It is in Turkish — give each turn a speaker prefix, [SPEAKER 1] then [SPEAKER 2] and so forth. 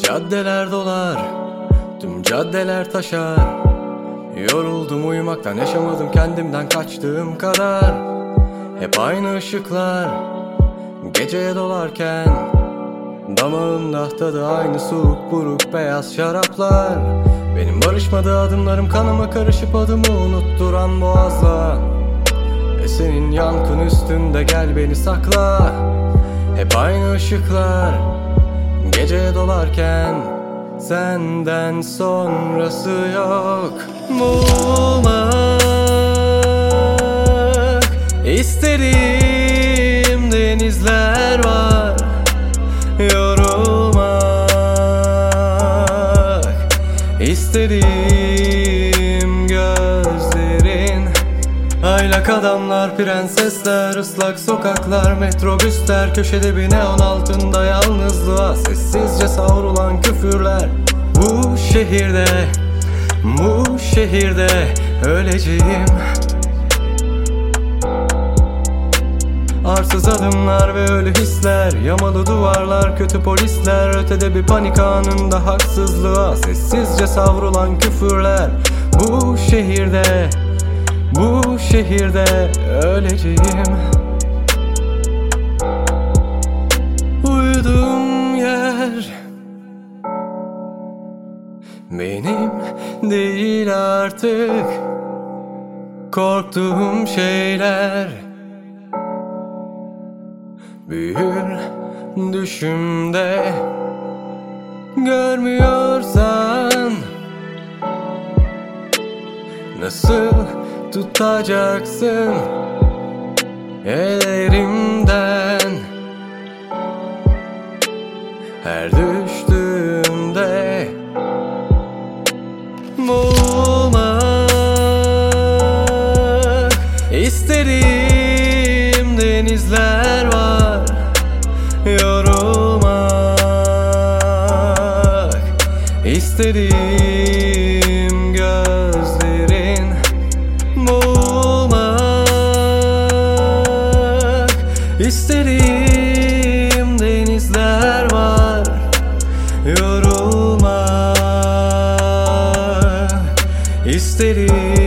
[SPEAKER 1] Caddeler dolar, tüm caddeler taşar. Yoruldum uyumaktan, yaşamadım kendimden kaçtığım kadar. Hep aynı ışıklar, geceye dolarken. Damağımda tadı aynı soğuk buruk beyaz şaraplar. Benim barışmadı adımlarım, kanıma karışıp adımı unutturan boğazla. Senin yankın üstünde, gel beni sakla. Hep aynı ışıklar, geceye dolarken. Senden sonrası yok. Bulmak isterim, denizler var. Yorulmak isterim, gözlerin. Aylak adamlar, prensesler, ıslak sokaklar, metrobüsler, köşede bir neon altında yalnızlığa sessizce savrulan küfürler. Bu şehirde öleceğim. Arsız adımlar ve ölü hisler, yamalı duvarlar, kötü polisler, ötede bir panik anında haksızlığa sessizce savrulan küfürler. Bu şehirde öleceğim. Uyuduğum yer benim değil artık. Korktuğum şeyler büyür düşümde. Görmüyorsan nasıl tutacaksın ellerimden? Her düştüğümde bulmak isterim, denizler var. Yorulmak isterim, gözlerin. Bulmak isterim, denizler var. Yorulmak isterim.